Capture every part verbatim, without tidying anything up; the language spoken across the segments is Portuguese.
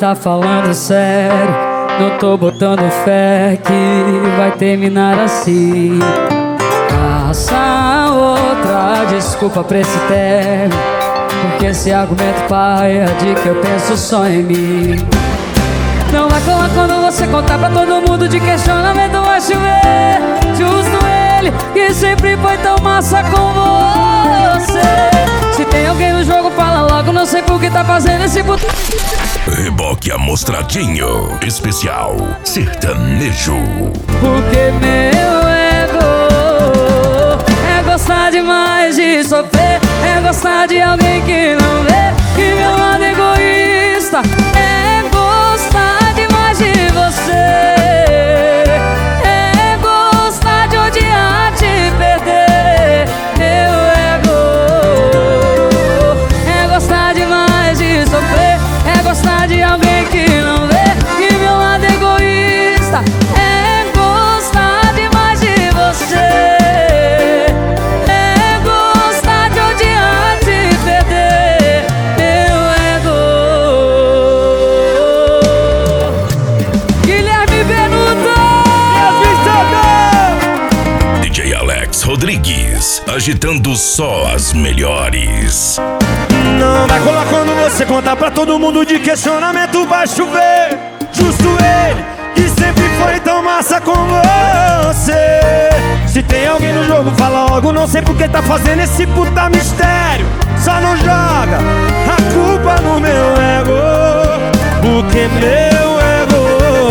tá falando sério, não tô botando fé que vai terminar assim. Caça outra desculpa pra esse término, porque esse argumento paia de que eu penso só em mim. Não vai colar quando você contar pra todo mundo de questionamento vai chover. Justo ele, que sempre foi tão massa com você. Se tem alguém no jogo, fala logo, não sei por que tá fazendo esse puto. Reboque Amostradinho Especial Sertanejo. Porque meu ego é gostar demais de sofrer, é gostar de alguém que não vê que meu lado egoísta é gostar demais de você, é gostar de odiar, te perder. Meu ego é gostar demais de sofrer, é gostar de alguém que não vê que meu lado egoísta é gostar demais de você, é gostar de odiar, te perder. Meu ego. Guilherme Benuto, D J Alex Rodrigues, agitando só as melhores. Não vai colar quando você contar pra todo mundo de questionamento vai chover. Justo ele, que sempre foi tão massa com você. Se tem alguém no jogo, fala logo, não sei por que tá fazendo esse puta mistério. Só não joga a culpa no meu ego, porque meu ego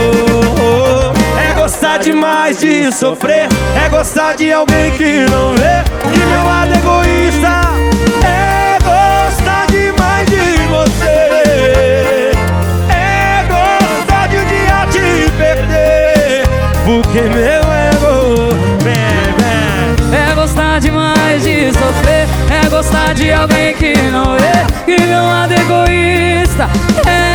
é gostar demais de sofrer, é gostar de alguém que não vê que meu lado egoísta é gostar demais de você, é gostar de um dia te perder. Porque meu ego vem, vem. é gostar demais de sofrer, é gostar de alguém que não vê que meu lado egoísta é